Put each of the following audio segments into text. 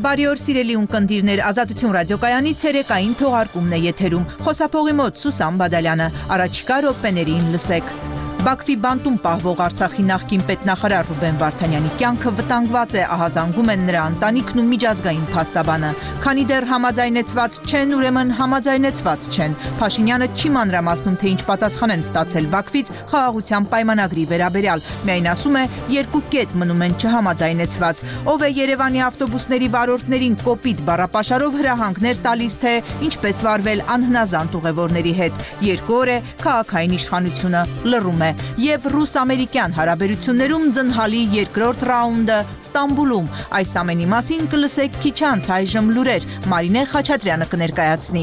Բարի օր սիրելի ունկնդիրներ, Ազատություն ռադիոկայանի ցերեկային թողարկումն է եթերում։ Խոսափողի մոտ Սուսան Բադալյանը, առաջիկա րոպեներին լսեք։ Բաքվի բանտում պահվող Արցախի նախկին պետնախարար Ռուբեն Վարդանյանի կյանքը վտանգված է, ահազանգում են նրա ընտանիքն ու միջազգային փաստաբանը։ Քանի դեռ համաձայնեցված չեն, ուրեմն համաձայնեցված չեն։ Փաշինյանը չի մանրամասնում, թե ինչ պատասխան են ստացել Բաքվից խաղաղության պայմանագրի վերաբերյալ։ Միայն ասում է, երկու կետ մնում են չհամաձայնեցված։ Ով է Երևանի ավտոբուսների վարորդներին կոպիտ բառապաշարով հրահանգներ տալիս, թե ինչպես վարվել անհնազանդ ուղևորների հետ։ 2 օր է քաղաքային իշխանությունը լռում է։ Եվ ռուս-ամերիկյան հարաբերություններում ձնհալի երկրորդ ռաունդը Ստամբուլում։ Այս ամենի մասին կլսեք քիչ անց այժմ լուրեր։ Մարինե Խաչատրյանը կներկայացնի։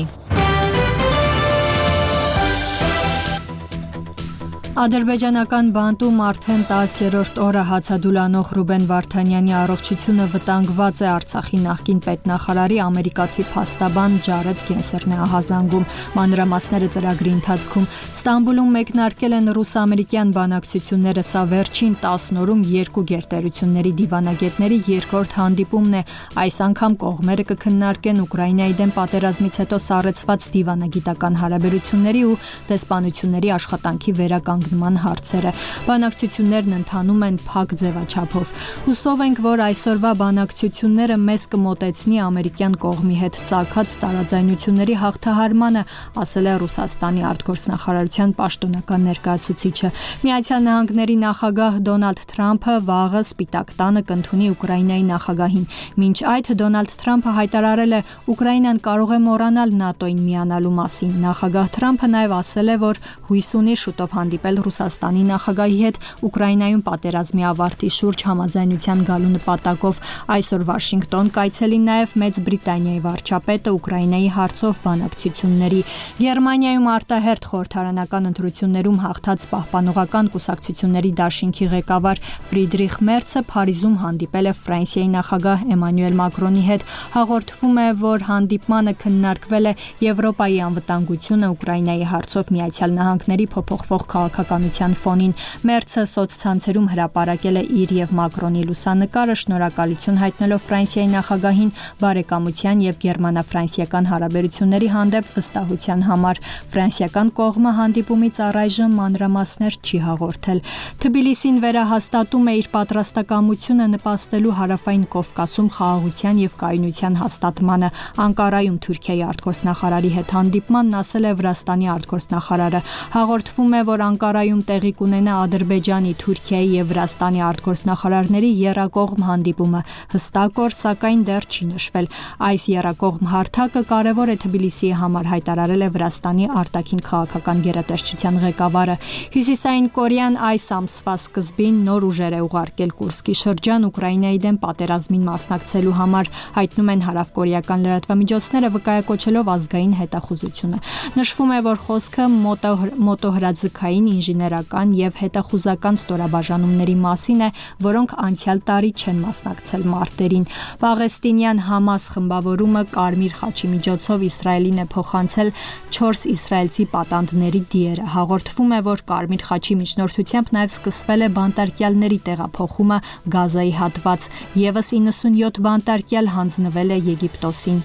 Ադրբեջանական բանտում արդեն 10-րդ օրը հացադուլանող Ռուբեն Վարդանյանի առողջությունը վտանգված է, Արցախի նախկին պետնախարարի ամերիկացի փաստաբան Ջարեդ Գենսերն է ահազանգում։ Մանրամասները ծրագրի ընթացքում Ստամբուլում մեկնարկել են ռուս-ամերիկյան բանակցությունները, սա վերջին 10 օրում երկու գերտերությունների դիվանագետների երկրորդ հանդիպումն է։ Այս անգամ կողմերը կքննարկեն Ուկրաինայի դեմ պատերազմից հետո սառեցված դիվանագիտական հարաբերությունների ու դեսպանությունների աշխատանքի վերականգնման հարցերը։ Բանակցություններն ընթանում են փակ ձևաչափով։ Հուսով ենք, որ այսօրվա բանակցությունները մեզ կմոտեցնի ամերիկյան կողմի հետ ծագած տարաձայնությունների հաղթահարմանը, ասել է Ռուսաստանի արտգործնախարարության պաշտոնական ներկայացուցիչը։ Միացյալ Նահանգների նախագահ Դոնալդ Թրամփը վաղը Սպիտակ տանը կընդունի Ուկրաինայի նախագահին։ Մինչ այդ Դոնալդ Թրամփը հայտարարել է, Ուկրաինան կարող է մոռանալ ՆԱՏՕ-ին միանալու մասին։ Նախագահ Թրամփը նաև ասել է, որ հույս ունի շուտով հանդիպել Ռուսաստանի նախագահի հետ Ուկրաինայում պատերազմի ավարտի շուրջ համաձայնության գալու նպատակով։ Այսօր Վաշինգտոն կայցելի նաև Մեծ Բրիտանիայի վարչապետը Ուկրաինայի հարցով բանակցությունների։ Գերմանիայում արտահերթ խորհրդարանական ընտրություններում հաղթած Պահպանողական կուսակցությունների դաշինքի ղեկավար Ֆրիդրիխ Մերցը Փարիզում հանդիպել է Ֆրանսիայի նախագահ Էմանուել Մակրոնի հետ։ Հաղորդվում է, որ հանդիպմանը քննարկվել է Եվրոպայի անվտանգությունը Ուկրաինայի հարցով Միացյալ Նահանգների փոփոխվող քաղաքականության ֆոնին։ Մերցը սոցցանցերում հրապարակել է իր եւ Մակրոնի լուսանկարը, շնորհակալություն հայտնելով Ֆրանսիայի նախագահին բարեկամության եւ գերմանա-ֆրանսիական հարաբերությունների հանդեպ վստահության համար։ Ֆրանսիական կողմը հանդիպումից առայժմ մանրամասներ չի հաղորդել։ Թբիլիսին վերահաստատում է իր պատրաստակամությունը նպաստելու Հարավային Կովկասում խաղաղության եւ կայունության հաստատմանը։ Անկարայում Թուրքիայի արտգործնախարարի հետ հանդիպմանն ասել է Վրաստանի արտգործնախարարը։ Հաղորդվում է, որ Անկարայում տեղի կունենա Ադրբեջանի, Թուրքիայի եւ Վրաստանի արտգործնախարարների եռակողմ հանդիպումը։ Հստակ օր, սակայն դեռ չի նշվել։ Այս եռակողմ հարթակը կարևոր է Թբիլիսիի համար, հայտարարել է Վրաստանի արտաքին քաղաքական գերատեսչության ղեկավարը։ Հյուսիսային Կորեան այս ամսվա սկզբին նոր ուժեր է ուղարկել Կուրսկի շրջան Ուկրաինայի դեմ պատերազմին մասնակցելու համար, հայտնում են հարավկորեական լրատվամիջոցները, վկայակոչելով ազգային հետախուզությունը։ Նշվում է, որ խոսքը մոտոհրաձգային, ինժեներական եւ հետախուզական ստորաբաժանումների մասին է, որոնք անցյալ տարի չեն մասնակցել մարտերին։ Պաղեստինյան Համաս խմբավորումը Կարմիր խաչի միջոցով Իսրայելին է փոխանցել 4 իսրայելցի պատանդների դիերը։ Հաղորդվում է, որ Կարմիր խաչի միջնորդությամբ նաև սկսվել է բանտարկյալների տեղափոխումը Գազայի հատված։ Եվս 97 բանտարկյալ հանձնվել է Եգիպտոսին։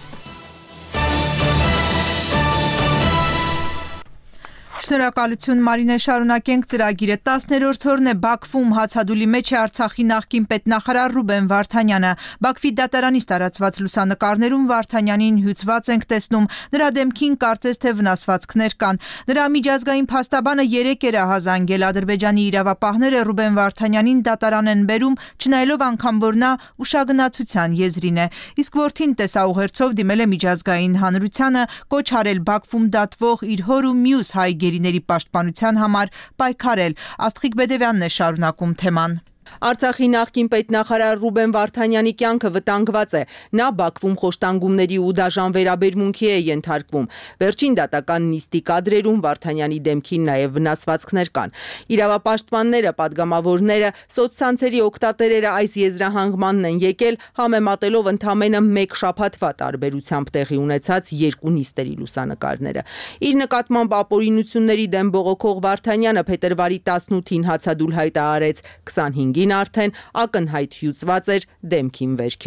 Շնորհակալություն Մարինե, շարունակենք ծրագիրը։ 10-րդ օրն է Բաքվում հացադուլի մեջ է Արցախի նախկին պետնախարար Ռուբեն Վարդանյանը։ Բաքվի դատարանից տարածված լուսանկարներում Վարդանյանին հյուծված ենք տեսնում։ Նրա դեմքին կարծես թե վնասվածքներ կան։ Նրա միջազգային փաստաբանը 3 էր ահազանգել։ Ադրբեջանի իրավապահները Ռուբեն Վարդանյանին դատարան են բերում, չնայելով անգամ որ նա ուշագնացության եզրին է։ Իսկ որդին տեսաուղերձով դիմել է միջազգային հանրությանը, կոչ արել Բաքվում դատվող իր հոր ու մյուս հայ գերիների պաշտպանության համար պայքարել։ Աստղիկ Բեդևյանն է շարունակում թեման։ Արցախի նախկին պետնախարար Ռուբեն Վարդանյանի կյանքը վտանգված է։ Նա Բաքվում խոշտանգումների ու դաժան վերաբերմունքի է ենթարկվում։ Վերջին դատական նիստի կադրերում Վարդանյանի դեմքին նաև վնասվածքներ կան։ Իրավապաշտպանները, պատգամավորները, սոցցանցերի օգտատերերը այս եզրահանգմանն են եկել, համեմատելով ընդամենը 1 շաբաթվա տարբերությամբ տեղի ունեցած 2 նիստերի լուսանկարները։ Իր նկատմամբ ապօրինությունների դեմ բողոքող Վարդանյանը փետրվարի 18-ին հացադուլ հայտարարեց, 25-ին արդեն ակնհայտ հյուծված էր դեմքին վերքեր։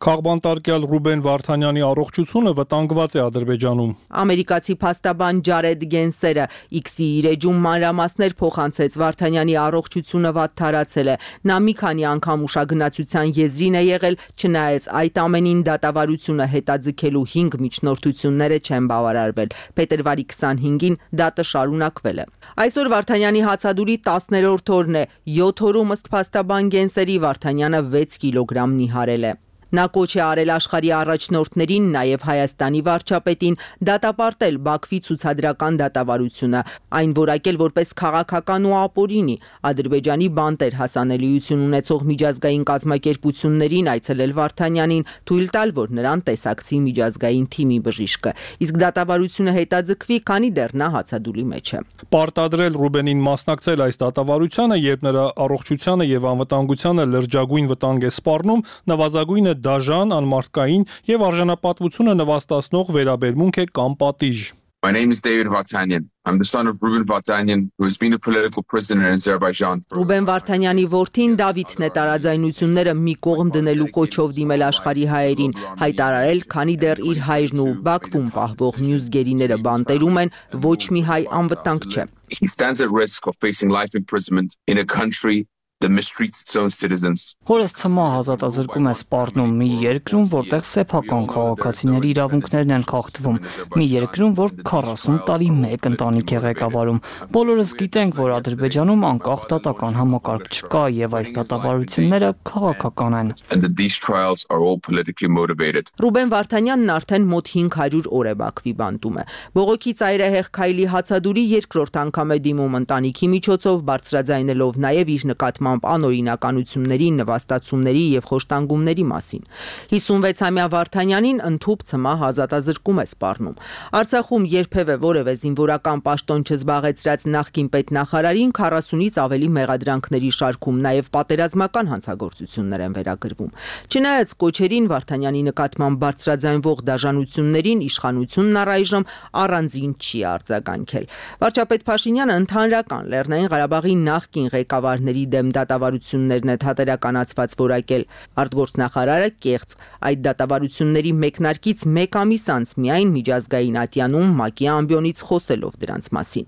Քաղբանտարկյալ Ռուբեն Վարդանյանի առողջությունը վտանգված է Ադրբեջանում։ Ամերիկացի փաստաբան Ջարեդ Գենսերը X-ի իր էջում մանրամասներ փոխանցեց Վարդանյանի առողջությունը վատ թարացել է։ Նա մի քանի անգամ ուշագնացության եզրին է եղել, չնայած այդ ամենին դատավարությունը հետաձգելու 5 միջնորդությունները չեն բավարարվել։ Փետրվարի 25-ին դատը շարունակվել է։ Այսօր Վարդանյանի հացադուլի 10-րդ օրն է։ 7 օրում ըստ փաստաբան Գենսերի Վարդանյանը 6 կիլոգրամ նիհարել է։ Նա կոչ է արել աշխարհի առաջնորդներին, նաև Հայաստանի վարչապետին դատապարտել Բաքվի ցուցադրական դատավարությունը, այն որակել որպես քաղաքական ու ապօրինի, Ադրբեջանի բանտեր հասանելիություն ունեցող միջազգային կազմակերպություններին այցելել Վարդանյանին, թույլ տալ, որ նրան տեսակցի միջազգային թիմի բժիշկը, իսկ դատավարությունը հետաձգվի, քանի դեռ նա հացադուլի մեջ է։ Պարտադրել Ռուբենին մասնակցել այս դատավարությանը, երբ նրա առողջությանը եւ անվտանգությանը լրջագույն վտանգ է սպառնում, նվազագույնը դաժան, անմարդկային եւ արժանապատվությունը նվաստացնող վերաբերմունք է կամ պատիժ։ My name is David Vartanyan. I'm the son of Ruben Vartanyan, who has been a political prisoner in Azerbaijan. Ռուբեն Վարդանյանի որդին Դավիթն է տարաձայնությունները մի կողմ դնելու կոչով դիմել աշխարհի հայերին, հայտարարել, քանի դեռ իր հայրն ու Բաքվում պահվող մյուս գերիները բանտերում են, ոչ մի հայ անվտանգ չէ։ He stands at risk of facing life imprisonment in a country that mistreats its own citizens. Հորս ցմահ ազատազրկում է սպառնում մի երկրում, որտեղ սեփական քաղաքացիների իրավունքներն են խախտվում, մի երկրում, որ 40 տարի մեկ ընտանիք է ղեկավարում։ Բոլորս գիտենք, որ Ադրբեջանում անկախ դատական համակարգ չկա եւ այս դատավարությունները քաղաքական են։ And that these trials are all politically motivated. Ռուբեն Վարդանյանն արդեն մոտ 500 օր է Բաքվի բանտում է։ Բողոքի ծայրահեղ քայլի հացադուլի երկրորդ անգամ է դիմում ընտանիքի միջոցով, բարձրաձայնելով նաև իր նկատմամբ անօրինականությունների, նվաստացումների եւ խոշտանգումների մասին։ 56-ամյա Վարդանյանին ընդհուպ ցմահ ազատազրկում է սպառնում։ Արցախում երբևէ որևէ զինվորական պաշտոն չզբաղեցրած նախկին պետնախարարին 40-ից ավելի մեղադրանքների շարքում նաև պատերազմական հանցագործություններ են վերագրվում։ Չնայած կոչերին Վարդանյանի նկատմամբ բարձրաձայնվող դաժանություններին իշխանությունն առայժմ առանձին չի արձագանքել։ Վարչապետ Փաշինյանը ընդհանրական Լեռնային Ղարաբաղի նախկին ղեկավարների դեմ դատավարություններն է թատերականացված որակել։ Արտգործնախարարը կեղծ այդ դատավարությունների մեկնարկից մեկ ամիս անց միայն միջազգային ատյանում ՄԱԿ-ի ամբիոնից խոսելով դրանց մասին։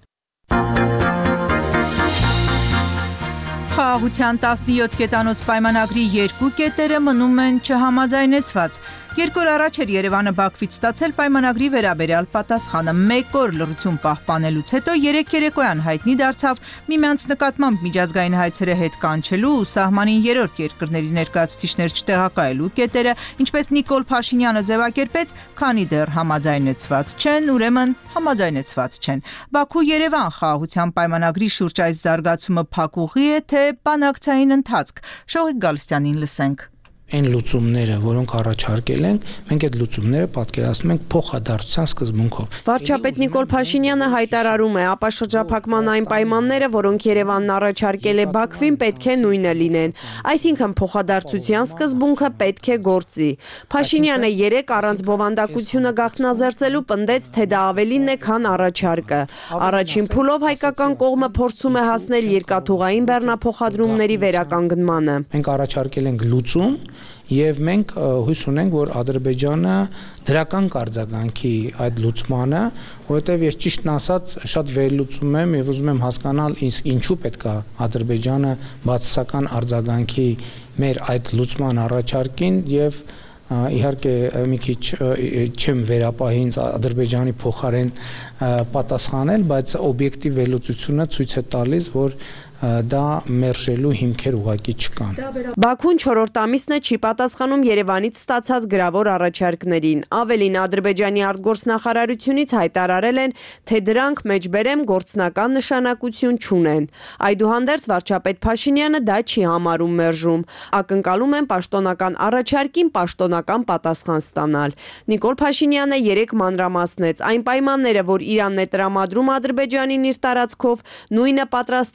Խաղաղության 17 կետանոց պայմանագրի երկու կետերը մնում են չհամաձայնեցված։ 2 օր առաջ էր Երևանը Բաքվից ստացել պայմանագրի վերաբերյալ պատասխանը։ 1 օր լռություն պահպանելուց հետո 3 երեկոյան հայտնի դարձավ միմյանց նկատմամբ միջազգային հայցերը հետ կանչելու ու սահմանին երրորդ երկրների ներկայացուցիչներ չտեղակայելու կետերը, ինչպես Նիկոլ Փաշինյանը ձևակերպեց, քանի դեռ համաձայնեցված չեն, ուրեմն համաձայնեցված չեն։ Բաքու-Երևան խաղաղության պայմանագրի շուրջ այս զարգացումը փակուղի է, թե բանակցային ընթացք։ Շողիկ Գալստյանին լսենք։ Այն լուծումները, որոնք առաջարկել ենք, մենք այդ լուծումները պատկերացնում ենք փոխադարձության սկզբունքով։ Վարչապետ Նիկոլ Փաշինյանը հայտարարում է, ապաշրջափակման այն պայմանները, որոնք Երևանն առաջարկել է Բաքվին, պետք է նույնը լինեն։ Այսինքն փոխադարձության սկզբունքը պետք է գործի։ Փաշինյանը 3 առանց բովանդակությունը գաղտնազերծելու պնդեց, թե դա ավելին է, քան առաջարկը։ Առաջին փուլով հայկական կողմը փորձում է հասնել երկաթուղային բեռնափոխադրումների վերականգնմանը։ Մենք առաջարկել ենք լուծում եւ մենք հույս ունենք, որ Ադրբեջանը դրական կարձագանքի այդ լուծմանը, որովհետեւ ես ճիշտն ասած շատ վերլուծում եմ եւ ուզում եմ հասկանալ ինչու պետք է Ադրբեջանը բացասական արձագանքի մեր այդ լուծման առաջարկին եւ իհարկե մի քիչ չեմ վերապահի ինձ Ադրբեջանի փոխարեն պատասխանել, բայց օբյեկտիվ վերլուծությունը ցույց է տալիս, որ դա մերժելու հիմքեր ուղղակի չկան։ Բաքուն 4-րդ ամիսն է չի պատասխանում Երևանից ստացած գրավոր առաջարկներին։ Ավելին Ադրբեջանի արտգործնախարարությունից հայտարարել են, թե դրանք մեջբերեմ գործնական նշանակություն չունեն։ Այդուհանդերձ վարչապետ Փաշինյանը դա չի համարում մերժում։ Ակնկալում են պաշտոնական առաջարկին պաշտոնական պատասխան ստանալ։ Նիկոլ Փաշինյանը 3 մանրամասնեց այն պայմանները, որ Իրանն է տրամադրում Ադրբեջանին իր տարածքով, նույնը պատրաստ է անել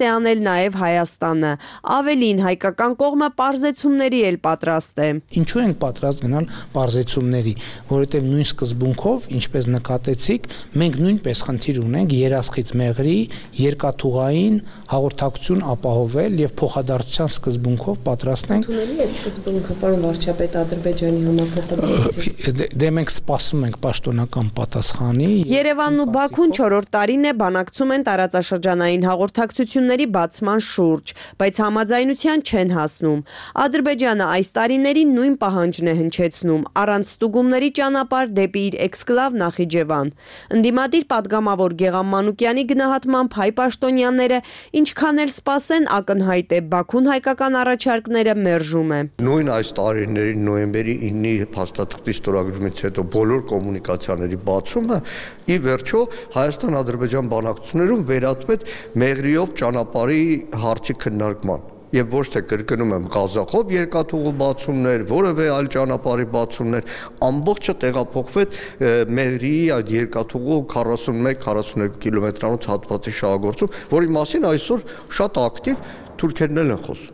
նաև Հայաստանը։ Ավելին, հայկական կողմը պարզեցումների էլ պատրաստ է։ Ինչու ենք պատրաստ գնալ պարզեցումների, որովհետև նույն սկզբունքով, ինչպես նկատեցիք, մենք նույնպես խնդիր ունենք երասխից մեղրի երկաթուղային հաղորդակցություն ապահովել եւ փոխադարձության սկզբունքով պատրաստ ենք։ Ընդունելի է սկզբունքը, պարոն վարչապետ, Ադրբեջանի համապատասխանատվություն։ Դե մենք սպասում ենք պաշտոնական պատասխանի։ Երևանն ու Բաքուն 4-րդ տարին է բանակցում են տարածաշրջանային հաղորդակցությունների բացման շուրջ, բայց համաձայնության չեն հասնում։ Ադրբեջանը այս տարիներին նույն պահանջն է հնչեցնում՝ առանց ստուգումների ճանապարհ դեպի իր էքսկլավ Նախիջևան։ Ընդդիմադիր պատգամավոր Գեգամ Մանուկյանի գնահատմամբ հայ պաշտոնյաները ինչքան էլ սպասեն, ակնհայտ է Բաքուն հայկական առաջարկները մերժում է։ Նույն այս տարիներին նոյեմբերի 9-ի փաստաթղթի ստորագրումից հետո բոլոր կոմունիկացիաների բացումը ի վերջո Հայաստան-Ադրբեջան բանակցություններում վերածվեց մեղրիով ճանապարհի հարցի քննարկման։ Եվ ոչ թե կրկնում եմ Ղազախով երկաթուղու բացումներ, որևէ այլ ճանապարհի բացումներ, ամբողջը տեղափոխվեց մեղրիի այդ երկաթուղու 41-42 կիլոմետրանոց հատվածի շահագործում, որի մասին այսօր շատ ակտիվ թուրքերն են խոսում։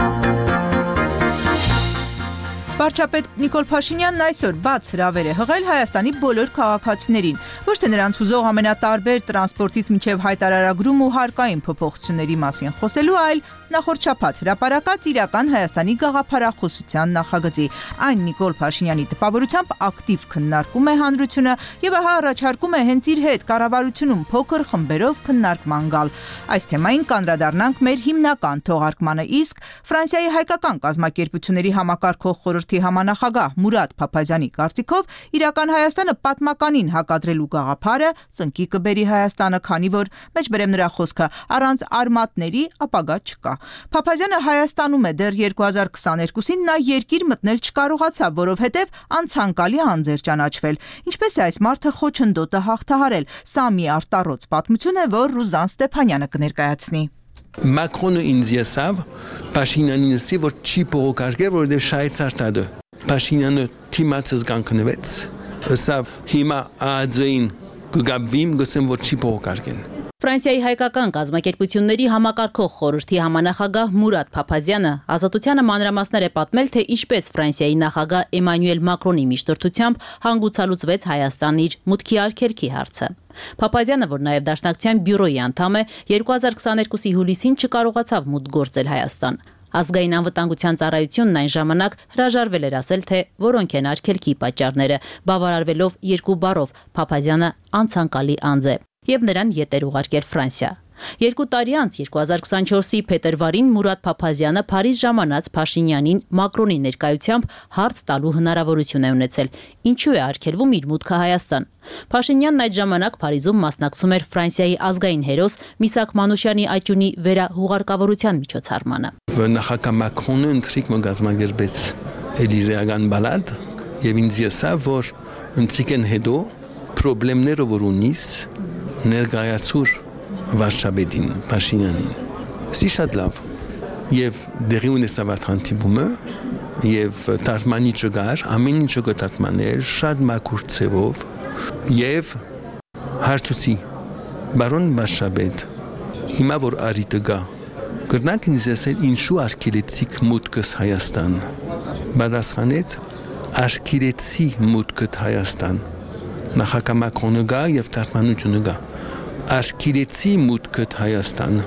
Վարչապետ Նիկոլ Փաշինյանն այսօր բաց հրավեր է հղել Հայաստանի բոլոր քաղաքացիներին, ոչ թե նրանց հուզող ամենատարբեր տրանսպորտից մինչև հայտարարագրում ու հարկային փոփոխությունների մասին խոսելու, այլ նախորդ շաբաթ հրապարակած իրական Հայաստանի գաղափարախոսության նախագծի։ Այն Նիկոլ Փաշինյանի տպավորությամբ ակտիվ քննարկում է հանրությունը եւ ահա առաջարկում է հենց իր հետ կառավարությունում փոքր խմբերով քննարկման գալ։ Այս թեմային կանդրադառնանք մեր հիմնական թողարկմանը, իսկ Ֆրանսիայի հայկական կազմակերպությունների համակարգող խորհրդի համանախագահ Մուրադ Փափազյանի կարծիքով իրական Հայաստանը պատմականին հակադրելու գաղափարը ծնկի կբերի Հայաստանը, քանի որ մեջբերեմ նրա խոսքը առանց արմատների ապագա չկա։ Փափազյանը Հայաստանում է դեռ 2022-ին նա երկիր մտնել չկարողացավ, որովհետև անցանկալի անձեր ճանաչվել։ Ինչպես է այս մարդը խոչընդոտը հաղթահարել։ Սա մի արտառոց պատմություն է, որ Ռուզան Ստեփանյանը կներկայացնի։ Մակրոնը ինձ եսավ, Փաշինյանին ասի, որ չի փողոքարկել, որովհետև շայցար տադը։ Փաշինյանը թիմացած կանգնվեց, ասավ հիմա ԱԱԾ-ին կգաբվիմ, գսեմ, որ չի փողոքարկել։ Ֆրանսիայի հայկական կազմակերպությունների համակարգող խորհրդի համանախագահ Մուրադ Փափազյանը Ազատությանը մանրամասներ է պատմել, թե ինչպես Ֆրանսիայի նախագահ Էմանուել Մակրոնի միջնորդությամբ հանգուցալուծվեց Հայաստանի իր մուտքի արգելքի հարցը։ Փափազյանը, որ նաև Դաշնակցության բյուրոյի անդամ է, 2022-ի հուլիսին չկարողացավ մուտք գործել Հայաստան։ Ազգային անվտանգության ծառայությունն այն ժամանակ հրաժարվել էր ասել, թե որոնք են արգելքի պատճառները, բավարարվելով երկու բառով՝ Փափազյանը անցանկալի անձ է, եւ նրան ետ էր ուղարկել Ֆրանսիա։ 2 տարի անց 2024-ի փետրվարին Մուրադ Փափազյանը Փարիզ ժամանած Փաշինյանին Մակրոնի ներկայությամբ հարց տալու հնարավորություն է ունեցել, ինչու է արգելվում իր մուտքը Հայաստան։ Փաշինյանն այդ ժամանակ Փարիզում մասնակցում էր Ֆրանսիայի ազգային հերոս Միսակ Մանուշյանի աճյունի վերահուղարկավորության միջոցառմանը։ Նախագահ Մակրոնը ընտրիկ մգազմագերբեց Էլիզեական բալադ եւ ինձ եսավ, որ ընտրիկեն հետո պրոբլեմները որ ունիս ներկայացուր վարչապետին Փաշինյանին։ Սի շատ լավ եւ դերի ունեցավ հանդիպումը եւ թարգմանի չկար, ամեն ինչը կթարգմանել շատ մաքուր ձևով եւ հարցուցի բարոն վարչապետ հիմա որ արիտը գա կրնանք ինձ ասել ինչու արգելեցիք մուտքս Հայաստան։ Պատասխանեց արգելեցի մուտքդ Հայաստան։ Նախագահ Մակրոնը գա եւ թարգմանությունը գա։ Արգելեցի մուտքդ Հայաստան,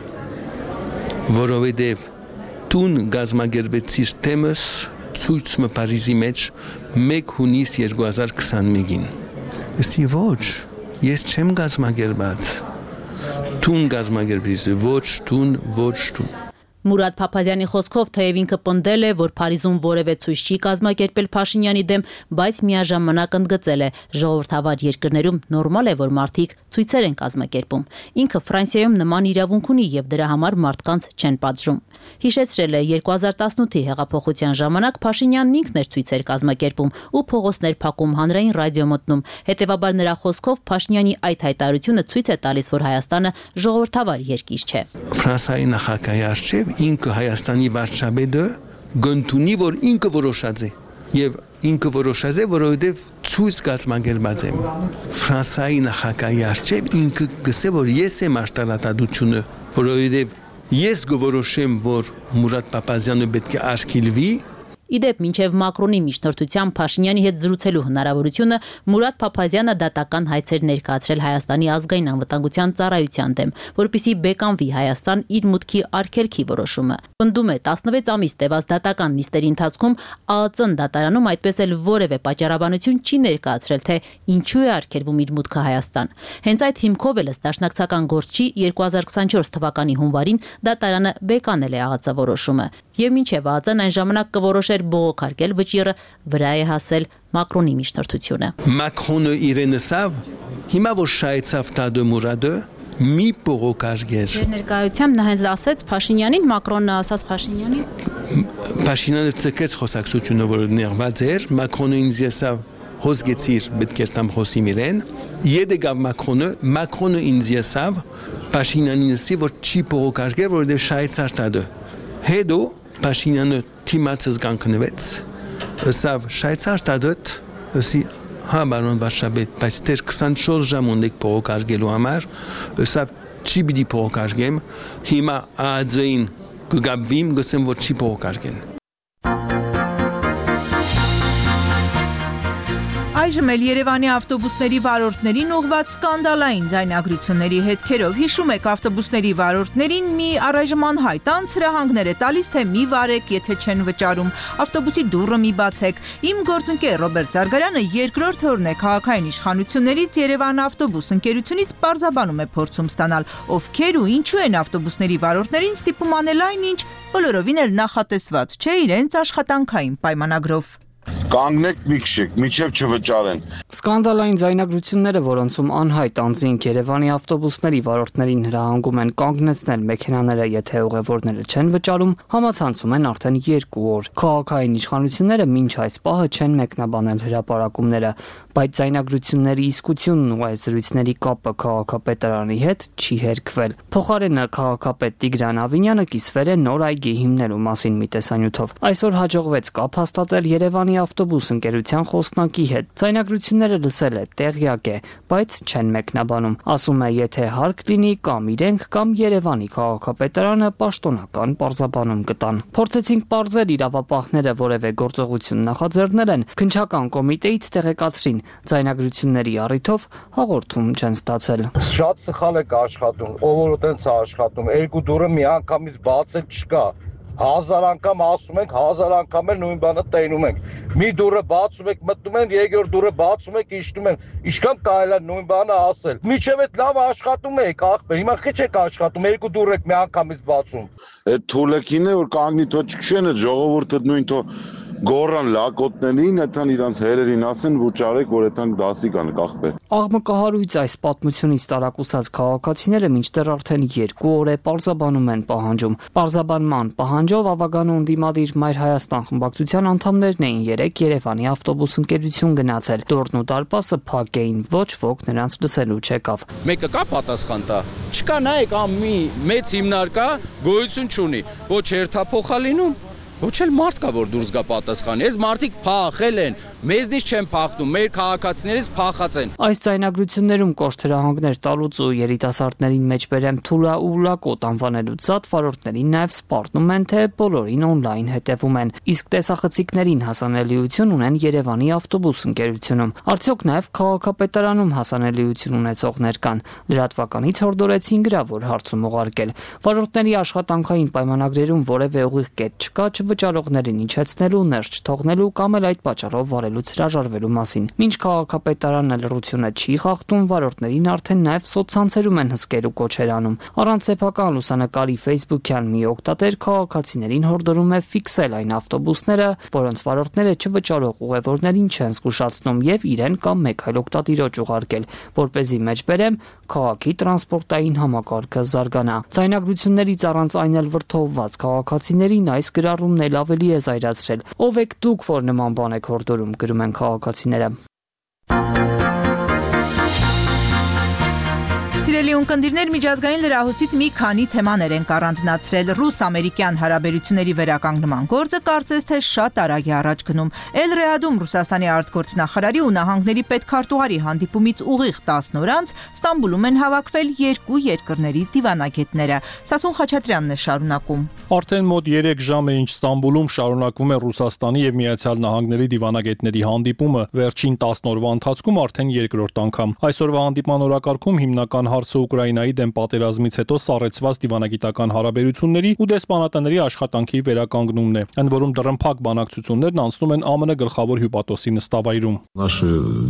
որովհետև տուն գազմագերբեցիր թեմս ցույցը Փարիզի մեջ 1 հունիս 2021-ին։ Ասի ոչ, ես չեմ գազմագերբած։ Տուն գազմագերբից ոչ տուն։ Մուրադ Փափազյանի խոսքով թեև ինքը պնդել է, որ Փարիզում որևէ ցույց չի կազմակերպել Փաշինյանի դեմ, բայց միաժամանակ ընդգծել է, ժողովրդավար երկրներում նորմալ է, որ մարդիկ ցույցեր են կազմակերպում։ Ինքը Ֆրանսիայում նման իրավունք ունի եւ դրա համար մարդկանց չեն պատժում։ Հիշեցրել է 2018-ի հեղափոխության ժամանակ Փաշինյանն ինքն էր ցույցեր կազմակերպում ու փողոցներ փակում, հանրային ռադիո մտնում։ Հետևաբար նրա խոսքով Փաշինյանի այդ հայտարարությունը ցույց է տալիս, որ Հայաստանը ժողովրդավար երկիր չէ։ Ֆրանսիայի նախագահի արչեւ ինքը Հայաստանի վարչապետը գտնունի, որ ինքը որոշած է եւ ինքը որոշած է, որովհետեւ ցույց կազմակերպած է։ Ֆրանսիայի նախագահի արչեւ ինքը գսե, որ ես եմ արտարադատությունը, որովհետեւ Ես գորոշեմ, որ Մուրադ Փափազյանը պետք է արգելվի։ Իդեպ մինչև Մակրոնի միջնորդությամբ Փաշինյանի հետ զրուցելու հնարավորությունը Մուրադ Փափազյանը դատական հայցեր ներկայացրել Հայաստանի ազգային անվտանգության ծառայության դեմ, որպեսզի բեկանվի Հայաստան իր մուտքի արգելքի որոշումը։ Պնդում է 16 ամիս տևած դատական նիստերի ընթացքում ԱԱԾ-ն դատարանում այդպես էլ որևէ պատճառաբանություն չի ներկայացրել, թե ինչու է արգելվում իր մուտքը Հայաստան։ Հենց այդ հիմքով էլ դաշնակցական գործչի 2024 թվականի հունվարին դատարանը բեկանել է ԱԱԾ որոշումը։ Եվ մինչև ԱԱԾ-ն այն ժամանակ կորոշեր բողոքարկել վճիռը, վրա է հասել Մակրոնի միջնորդությունը։ Մակրոնը իրեն ասավ, հիմա որ շայցավ տադը Մուրադը, մի բողոքարկեր։ Ձեր ներկայությամբ նա հենց ասեց Փաշինյանին, Մակրոնը ասաց Փաշինյանին։ Փաշինյանը ցկեց խոսակցությունը, որ ներված էր, Մակրոնը ինձ ասավ հոսգեցիր պետք է տամ խոսիմ իրեն։ Եդեգավ Մակրոնը ինձ ասավ Փաշինյանին ասի, որ չի բողոքարկեր, որ դե շայցար տադը։ Հետո Փաշինյանը թիմացած կանգնվեց, ասավ շայցար տադըտ, ասի հա բարոն Վարշաբեդ, բայց դեր 24 ժամ ունեք բողոքարկելու համար, ասավ չի պիտի բողոքարկեմ, հիմա ԱԱԾ-ին կգաբվիմ, գսեմ որ չի բողոքարկեն։ Այժմ էլ Երևանի ավտոբուսների վարորդներին ուղղված սկանդալային ձայնագրությունների հետքերով հիշում եք ավտոբուսների վարորդներին մի առայժմ անհայտ անձ հրահանգներ է տալիս, թե մի վարեք, եթե չեն վճարում, ավտոբուսի դուռը մի բացեք։ Իմ գործընկեր Ռոբերտ Զարգարյանը երկրորդ օրն է քաղաքային իշխանություններից Երևան ավտոբուս ընկերությունից պարզաբանում է փորձում ստանալ, ովքեր ու ինչու են ավտոբուսների վարորդներին ստիպում անել այնինչ բոլորովին էլ նախատեսված չէ իրենց աշխատանքային պայմանագրով։ Կանգնեք մի քիչ, միջև չվճարեն։ Սկանդալային ձայնագրությունները, որոնցում անհայտ անձինք Երևանի ավտոբուսների վարորդներին հրահանգում են կանգնեցնել մեքենաները, եթե ուղևորները չեն վճարում, համացանցում են արդեն 2 օր։ Քաղաքային իշխանությունները մինչ այս պահը չեն մեկնաբանել հրապարակումները, բայց ձայնագրությունների իսկությունն ու այս զրույցների կապը քաղաքապետարանի հետ չի հերքվել։ Փոխարենը քաղաքապետ Տիգրան Ավինյանը կիսվեր է նոր այգի հիմնելու մասին մի տեսանյութով։ Այսօր հաջողվեց կապ հաստատել Երևանի ավտոբուս ընկերության խոսնակի հետ։ Ձայնագրությունները լսել է, տեղյակ է, բայց չեն մեկնաբանում։ Ասում է, եթե հարկ լինի, կամ իրենք, կամ Երևանի քաղաքապետարանը պաշտոնական պարզաբանում կտան։ Փորձեցինք պարզել իրավապահները որևէ գործողություն նախաձեռնել են, քննչական կոմիտեից տեղեկացրին, ձայնագրությունների առիթով հաղորդում չեն ստացել։ Շատ սխալ եք աշխատում, ով որ տենց է աշխատում, երկու դուրը մի անգամից բացել չկա։ 1000 անգամ ասում ենք, 1000 անգամ էլ նույն բանը տենում ենք։ Մի դուրը բացում եք, մտնում են, երկրորդ դուրը բացում եք, իջնում են։ Ինչքան կարելի է նույն բանը ասել։ Միջև այդ լավ աշխատում եք, ախպեր, հիմա քիչ եք աշխատում, երկու դուր եք մի անգամից բացում։ Այդ թուլեկին է որ կանգնի թո չքշեն, ժողովուրդը նույն թո գորան լակոտներին, այդան իրանց հերերին ասեն, վճարեք, որ այդան դասի կան կախպեր։ Աղմկահարույց այս պատմությունից տարակուսած քաղաքացիները մինչդեռ արդեն 2 օր է պարզաբանում են պահանջում։ Պարզաբանման պահանջով Ավագանու ընդդիմադիր Մայր Հայաստան խմբակցության անդամներն էին 3 Երևանի ավտոբուս ընկերություն գնացել։ Դուռն ու դարպասը փակ էին, ոչ ոք նրանց լսելու չեկավ։ Մեկը կա պատասխան տա։ Չկա, նայեք, մի մեծ հիմնարկ կա, գոյություն չունի։ Ոչ հերթափոխալինում Ոչ էլ մարդ կա, որ դուրս գա պատասխանի։ Այս մարդիկ փախել են, մեզնից չեն փախնում, մեր քաղաքացիներից փախած են։ Այս ձայնագրություններում կոշտ հրահանգներ տալուց ու երիտասարդներին մեջբերեմ թուլա ու լակոտ անվանելուց զատ վարորդներին նաև սպառնում են, թե բոլորին օնլայն հետևում են, իսկ տեսախցիկներին հասանելիություն ունեն Երևանի ավտոբուս ընկերությունում։ Արդյոք նաև քաղաքապետարանում հասանելիություն ունեցողներ կան։ Լրատվականից հորդորեցին գրավոր հարցում ուղարկել։ Վարորդների աշխատանքային պայմանագրերում որևէ ուղիղ կետ չկա վճարողներին իջեցնելու, ներս չթողնելու կամ էլ այդ պատճառով վարելուց հրաժարվելու մասին։ Մինչ քաղաքապետարանը լռությունը չի խախտում, վարորդներին արդեն նաև սոցցանցերում են հսկելու կոչեր անում։ Առանց սեփական լուսանկարի Facebook-յան մի օգտատեր քաղաքացիներին հորդորում է ֆիքսել այն ավտոբուսները, որոնց վարորդները չվճարող ուղևորներին չեն զգուշացնում եւ իրեն կամ մեկ այլ օգտատիրոջ ուղարկել, որպեսզի մեջբերեմ քաղաքի տրանսպորտային համակարգը զարգանա։ Ձայնագրություններից առանց այն էլ վրդովված քաղաքացիներին այս գրառումն էլ ավելի է զայրացրել։ Ով եք դուք, որ նման բան եք հորդորում, գրում են քաղաքացիները։ Սիրելի Սիրելի ունկնդիրներ, միջազգային լրահոսից մի քանի թեմաներ են առանձնացրել։ Ռուս-ամերիկյան հարաբերությունների վերականգնման գործը կարծես թե շատ արագ է առաջ գնում։ Էլ Ռեադում Ռուսաստանի արտգործնախարարի ու նահանգների պետքարտուղարի հանդիպումից ուղիղ 10 օր անց Ստամբուլում են հավաքվել երկու երկրների դիվանագետները։ Սասուն Խաչատրյանն է շարունակում։ Արդեն մոտ 3 ժամ է ինչ Ստամբուլում շարունակվում է Ռուսաստանի եւ Միացյալ Նահանգների դիվանագետների հանդիպումը։ Վերջին 10 օրվա ընթացքում արդեն երկրորդ անգամ։ Այսօրվա հանդիպման օրակարգում հիմնական հարցը Ուկրաինայի դեմ պատերազմից հետո սառեցված դիվանագիտական հարաբերությունների ու դեսպանատների աշխատանքի վերականգնումն է։ Ընդ որում դռնփակ բանակցություններն անցնում են ԱՄՆ գլխավոր հյուպատոսի նստավայրում։ Наши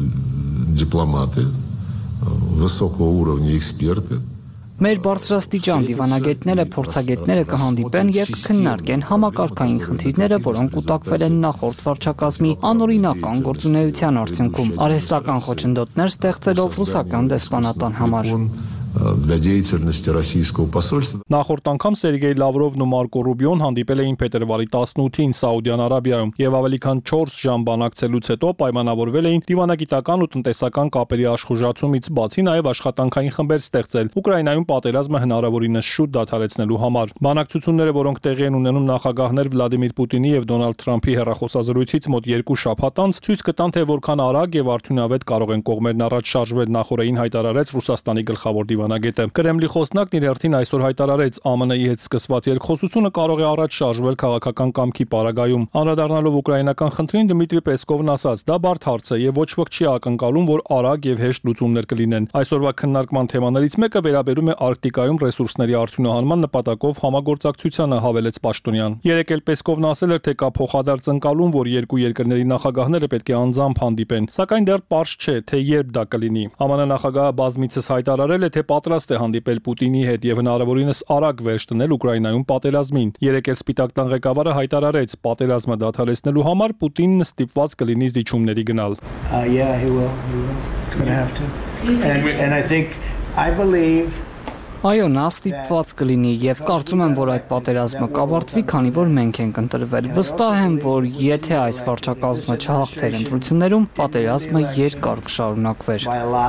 дипломаты, высокого уровня эксперты Մեր բարձրաստիճան դիվանագետները, փորձագետները կհանդիպեն եւ կքննարկեն համակարգային խնդիրները, որոնք կուտակվել են նախորդ վարչակազմի անօրինական գործունեության արդյունքում, արհեստական խոչընդոտներ ստեղծելով ռուսական դեսպանատան համար։ для деятельности российского посольства. Նախորդ անգամ Սերգեյ Լավրովն ու Մարկո Ռուբիոն հանդիպել էին փետրվարի 18-ին Սաուդյան Արաբիայում եւ ավելի քան 4 ժամ բանակցելուց հետո պայմանավորվել էին դիվանագիտական ու տնտեսական կապերի աշխուժացումից բացի նաեւ աշխատանքային խմբեր ստեղծել Ուկրաինայում պատերազմը հնարավորինս շուտ դադարեցնելու համար։ Բանակցությունները, որոնք տեղի են ունենում նախագահներ Վլադիմիր Պուտինի եւ Դոնալդ Թրամփի հեռախոսազրույցից մոտ 2 շաբաթ անց, ցույց կտան, թե որքան արագ եւ արդյունավետ կարող են կողմերն առաջ շարժվել, նախորդին հայտարարեց Ռուսաստանի գլխավոր դիվանագետը։ Կրեմլի խոսնակն իր հերթին այսօր հայտարարեց, ԱՄՆ-ի հետ սկսված երկխոսությունը կարող է առաջ շարժվել քաղաքական կամքի պարագայում։ Անդրադառնալով ուկրաինական խնդրին Դմիտրի Պեսկովն ասաց, դա բարդ հարց է եւ ոչ ոք չի ակնկալում, որ արագ եւ հեշտ լուծումներ կլինեն։ Այսօրվա քննարկման թեմաներից մեկը վերաբերում է Արկտիկայում ռեսուրսների արդյունահանման նպատակով համագործակցությանը, հավելեց Պաշտոնյան։ Երեկ էլ Պեսկովն ասել էր, թե կա փոխադարձ ընկալում, որ երկու երկրների նախագահները պետք է անձամբ հանդիպեն, սակայն դեռ պարզ չէ, թե երբ դա կլինի։ ԱՄՆ նախագահը բազմիցս հայտարարել է, թե պատրաստ է հանդիպել Պուտինի հետ եւ հնարավորինս արագ վերջ դնել Ուկրաինայում պատերազմին։ Երեկ էլ Սպիտակ տան ղեկավարը հայտարարեց, պատերազմը դադարեցնելու համար Պուտինն ստիպված կլինի զիջումների գնալ։ Yeah, he will. It's going to have to. And I believe Այո, նա ստիպված կլինի եւ կարծում եմ, որ այդ պատերազմը կավարտվի, քանի որ մենք ենք ընտրվել։ Վստահ եմ, որ եթե այս վարչակազմը չհաղթեր ընտրություններում, պատերազմը երկար կշարունակվեր։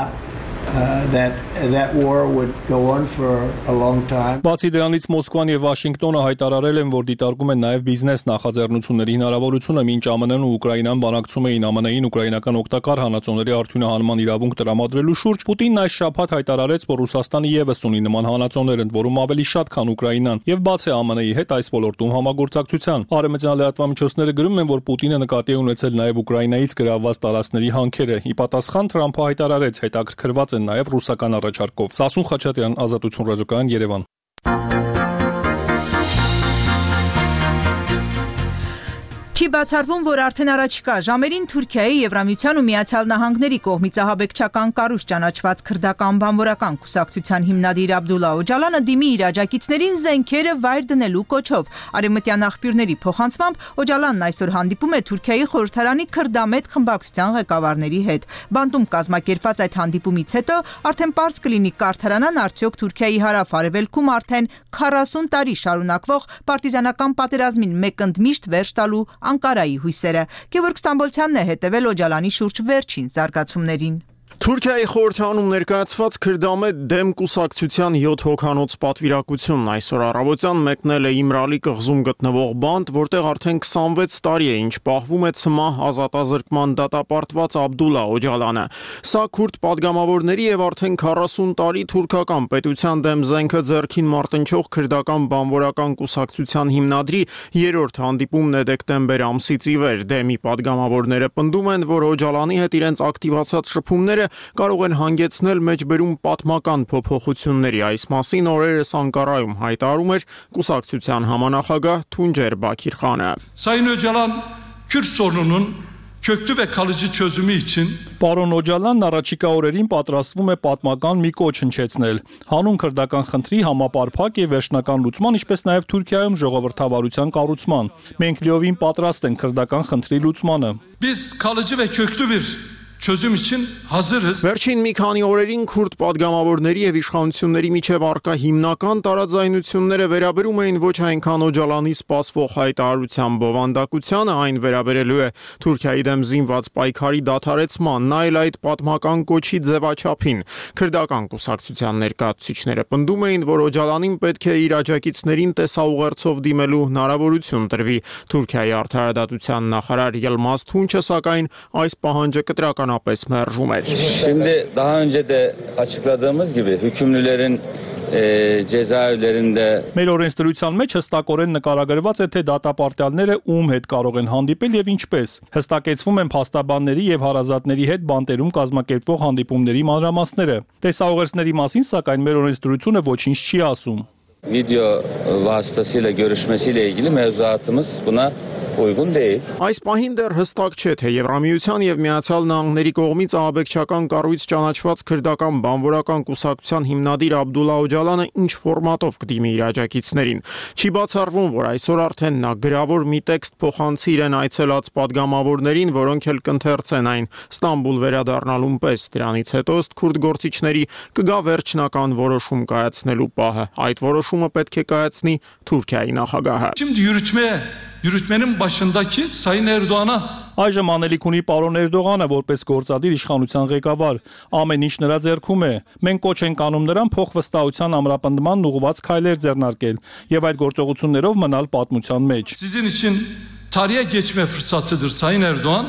that war would go on for a long time. Բացի դրանից Մոսկվան եւ Վաշինգտոնը հայտարարել են, որ դիտարկում են նաեւ բիզնես նախաձեռնությունների հնարավորությունը, մինչ ԱՄՆ-ն ու Ուկրաինան բանակցում էին ԱՄՆ-ին ուկրաինական օգտակար հանածոների արդյունահանման իրավունք տրամադրելու շուրջ, Պուտինն այս շաբաթ հայտարարեց, որ Ռուսաստանը եւս ունի նման հանածոներ, ընդ որում ավելի շատ, քան Ուկրաինան, եւ բաց է ԱՄՆ-ի հետ այս ոլորտում համագործակցության։ Արևմտյան լրատվամիջոցները գրում են, որ Պուտինը նկատի է ունեցել նաեւ Ուկրաինայից գրավված տարածքների հանքերը։ Ի պատասխան Թրամփը հայտարարեց, հետաքրքրված են նաև ռուսական առաջարկով։ Սասուն Խաչատրյան, Ազատություն ռադիոկայան, Երևան։ Չի բացառվում, որ արդեն առաջիկա ժամերին Թուրքիայի, Եվրամիության ու Միացյալ Նահանգների կողմից ահաբեկչական կառույց ճանաչված քրդական բանվորական կուսակցության հիմնադիր Աբդուլլա Օջալանը դիմի իր աջակիցներին զենքերը վայր դնելու կոչով։ Արևմտյան աղբյուրների փոխանցմամբ Օջալանն այսօր հանդիպում է Թուրքիայի խորհրդարանի քրդամետ խմբակցության ղեկավարների հետ։ Բանտում կազմակերպված այդ հանդիպումից հետո արդեն պարզ կլինի կարդարանան արդյոք Թուրքիայի հարավ-արևելքում արդեն 40 տարի շարունակվող պարտիզանական պատերազմին մեկընդմիշտ վերջ տալու Անկարայի հույսերը։ Գևորգ Ստամբոլցյանն է հետևել Օջալանի շուրջ վերջին զարգացումներին։ Թուրքիայի խորհրդանում ներկայացված քրդամետ դեմ կուսակցության 7 հոգանոց պատվիրակությունն այսօր առավոտյան մեկնել է Իմրալի կղզում գտնվող բանտ, որտեղ արդեն 26 տարի է ինչ պահվում է ցմահ ազատազրկման դատապարտված Աբդուլլա Օջալանը։ Սա քուրդ падգամավորների եւ արդեն 40 տարի թուրքական պետության դեմ զենքը ձեռքին մարտնչող քրդական բանվորական կուսակցության հիմնադրի երրորդ հանդիպումն է դեկտեմբեր ամսից ի վեր։ Դեմի падգամավորները պնդում են, որ Օջալանի հետ իրենց ակտիվացած շփումները կարող են հանգեցնել մեջբերում պատմական փոփոխությունների։ Այս մասին օրերս Անկարայում հայտարարում էր կուսակցության համանախագահ Թունջեր Բաքիրխանը։ Sayın Öcalan Kürt sorununun köklü ve kalıcı çözümü için Պարոն Օջալանն առաջիկա օրերին պատրաստվում է պատմական մի կոչ հնչեցնել հանուն քրդական խնդրի համապարփակ եւ վերջնական լուծման, ինչպես նաեւ Թուրքիայում ժողովրդավարության կառուցման։ Մենք լիովին պատրաստ ենք քրդական խնդրի լուծմանը։ Biz kalıcı ve köklü bir çözüm için hazırız. Վերջին մի քանի օրերին քուրդ падգամավորների եւ իշխանությունների միջև արկա հիմնական տարաձայնությունները վերաբերում էին ոչ այնքան Օջալանի սպասվող հայտարարության բովանդակությանը, այն վերաբերելու է Թուրքիայի դեմ զինված պայքարի դադարեցմանն, այլ այդ պատմական կոչի ձևաչափին։ Քրդական կուսակցության ներկայացուցիչները պնդում էին, որ Օջալանին պետք է իր աջակիցներին տեսաուղերձով դիմելու հնարավորություն տրվի։ Թուրքիայի արդարադատության նախարար Yılmaz Tunç սակայն այս պահանջը կտրականապես մերժում էր։ Şimdi daha önce de açıkladığımız gibi hükümlülerin cezaevlerinde Մեր օրենսդրության մեջ հստակորեն նկարագրված է, թե դատապարտյալները ում հետ կարող են հանդիպել եւ ինչպես։ Հստակեցվում են փաստաբանների եւ հարազատների հետ բանտերում կազմակերպվող հանդիպումների մանրամասները։ Տեսաուղերձների մասին սակայն մեր օրենսդրությունը ոչինչ չի ասում։ video vasıtasıyla görüşmesiyle ilgili mevzuatımız buna uygun değil. Այս պահին դեռ հստակ չէ, թե Եվրամիության եւ Միացյալ Նահանգների կողմից ահաբեկչական կառույց ճանաչված քրդական բանվորական կուսակցության հիմնադիր Աբդուլլա Օջալանը ինչ ֆորմատով կդիմի իր աջակիցներին։ Չի բացառվում, որ այսօր արդեն նա գրավոր մի տեքստ փոխանցի իրեն այցելած падգամավորներին, որոնք էլ կընթերցեն այն Ստամբուլ վերադառնալուն պես։ Դրանից հետո ըստ քուրդ գործիչների կգա վերջնական որոշում կայացնելու պահը։ Այդ որոշումը պետք է կայացնի Թուրքիայի նախագահը։ Şimdi yürütmenin başındaki Sayın Erdoğan'a Այժմ անելիք ունի պարոն Էրդողանը որպես գործադիր իշխանության ղեկավար։ Ամեն ինչ նրա ձեռքում է։ Մենք կոչ ենք անում նրան փոխվստահության ամրապնդման ուղղված քայլեր ձեռնարկել եւ այդ գործողություններով մնալ պատմության մեջ։ Sizin için tarihe geçme fırsatıdır Sayın Erdoğan.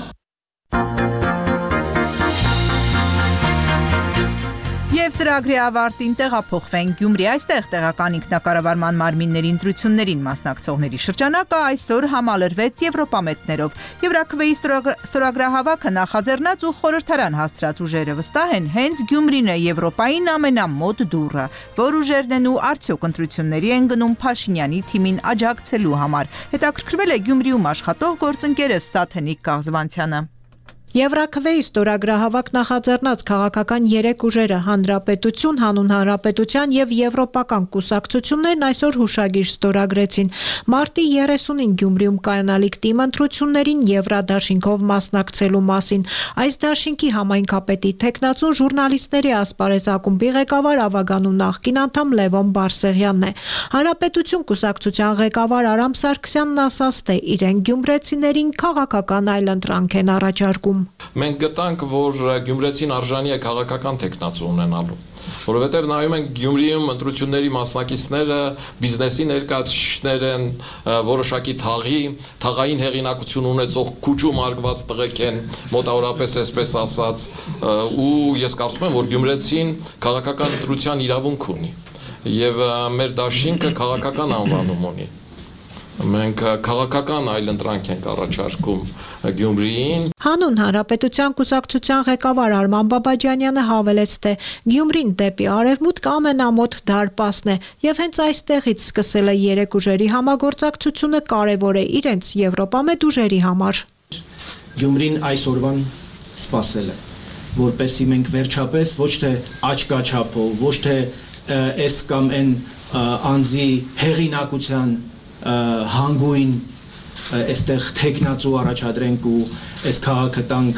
Եվ ծրագրի ավարտին տեղափոխվենք Գյումրի, այստեղ տեղական ինքնակառավարման մարմինների ընտրություններին մասնակցողների շրջանակը այսօր համալրվեց եվրոպամետներով։ Եվրաքվեի ստորագրահավաքը նախաձեռնած ու խորհրդարան հասցրած ուժերը վստահ են, հենց Գյումրին է Եվրոպային ամենամոտ դուռը, որ ուժերն են ու արդյոք ընտրությունների են գնում Փաշինյանի թիմին աջակցելու համար։ Հետաքրքրվել է Գյումրիում աշխատող գործընկերս Սաթենիկ Կաղզվանցյանը։ Եվրաքվեի ստորագրահավաք նախաձեռնած քաղաքական 3 ուժերը՝ Հանրապետություն, Հանուն Հանրապետության եւ Եվրոպական կուսակցություններն այսօր հուշագիր ստորագրեցին։ Մարտի 30-ին Գյումրիում կայանալիք թիմ ընտրություններին Եվրադաշինքով մասնակցելու մասին։ Այս դաշինքի համայնքապետի թեկնածուն ժուրնալիստների ասպարեզ ակումբի ղեկավար Ավագանու նախկին անդամ Լևոն Բարսեղյանն է։ Հանրապետություն կուսակցության ղեկավար Արամ Սարգսյանն ասաց, թե իրեն գյումրեցիներին քաղաքական այլընտրանք են առաջարկում։ Մենք գտանք, որ գյումրեցին արժանի է քաղաքական տեխնացու ունենալու, որովհետև նայում ենք Գյումրիում ընտրությունների մասնակիցները բիզնեսի ներկայացուցիչներ են, որոշակի թաղային հեղինակություն ունեցող քուջում արգված տղեկ են, մոտավորապես այսպես ասած, ու ես կարծում եմ, որ գյումրեցին քաղաքական ընտրության իրավունք ունի եւ մեր դաշինքը քաղաքական անվանում ունի։ Մենք քաղաքական այլընտրանք ենք առաջարկում Գյումրիին։ Հանուն Հանրապետության կուսակցության ղեկավար Արման Բաբաջանյանը հավելեց, թե Գյումրին դեպի արևմուտք ամենամոտ դարպասն է եւ հենց այստեղից սկսել է 3 ուժերի համագործակցությունը կարեւոր է իրենց եվրոպամետ ուժերի համար։ Գյումրին այսօրվան սпасել է, որպեսզի մենք վերջապես ոչ թե աչքաչափով, ոչ թե այս կամ այն անձի հեղինակության հանգույն այստեղ տեխնացու առաջադրենք ու այս քաղաքը տանք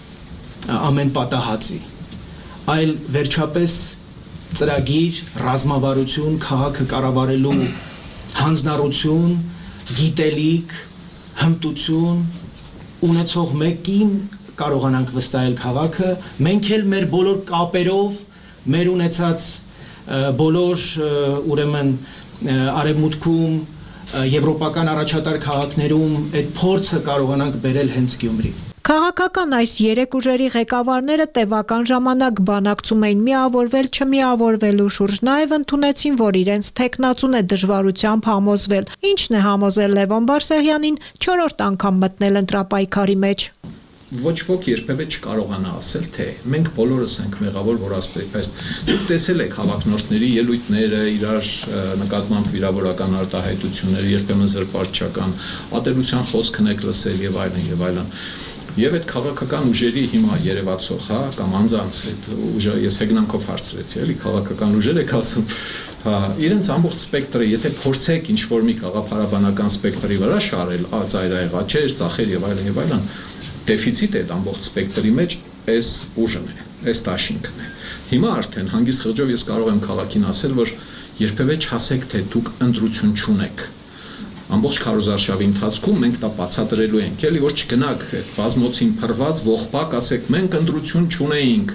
ամեն պատահածի, այլ վերջապես ծրագիր, ռազմավարություն, քաղաքը կառավարելու հանձնառություն, գիտելիք, հմտություն ունեցող մեկին կարողանանք վստահել քաղաքը, մենք էլ մեր բոլոր կապերով, մեր ունեցած բոլոր ուրեմն արևմուտքում եվրոպական առաջատար քաղաքներում այդ փորձը կարողանանք բերել հենց Գյումրի։ Քաղաքական այս 3 ուժերի ղեկավարները տևական ժամանակ բանակցում էին միավորվել չմիավորվելու շուրջ, նաև ընդունեցին, որ իրենց տեխնացուն է դժվարությամբ համոզվել, ինչն է համոզել Լևոն Բարսեղյանին 4-րդ անգամ մտնել ընտրապայքարի մեջ։ Ոչ ոք երբևէ չկարողանա ասել, թե մենք բոլորս ենք մեղավոր, որ ասպես դուք տեսել եք հավակնորդների ելույթները, իրար նկատմամբ վիրավորական արտահայտությունները, երբեմն զրպարտչական ատելության խոսքն եք լսել եւ այլն եւ այլն։ Եվ այդ քաղաքական ուժերի հիմա երևացող, հա, կամ անձանց այդ ուժը ես հեգնանքով հարցրեցի, էլի քաղաքական ուժեր եք ասում, հա, իրենց ամբողջ սպեկտրը, եթե փորձեք ինչ-որ մի գաղափարաբանական սպեկտրի վրա շարել, ծայրահեղաչեր, ծախեր եւ այլն, դեֆիցիտ է այդ ամբողջ սպեկտրի մեջ, այս ուժն է, այս դաշինքն է։ Հիմա արդեն հանգիստ խղճով ես կարող եմ քաղաքին ասել, որ երբևէ չասեք, թե դուք ընտրություն չունեք։ Ամբողջ քարոզարշավի ընթացքում մենք դա բացատրելու ենք, էլի որ չգնաք այդ բազմոցին փռված ողբակ, ասեք մենք ընտրություն չունեինք։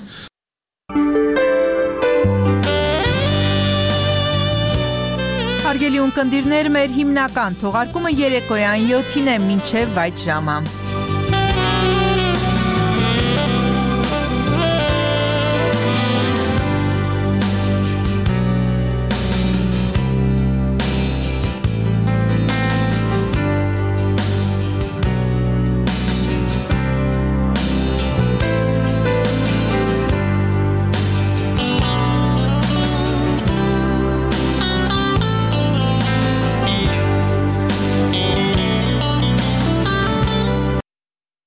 Հարգելի ունկնդիրներ, մեր հիմնական թողարկումը երեկոյան 7-ին է մինչև այդ ժամը։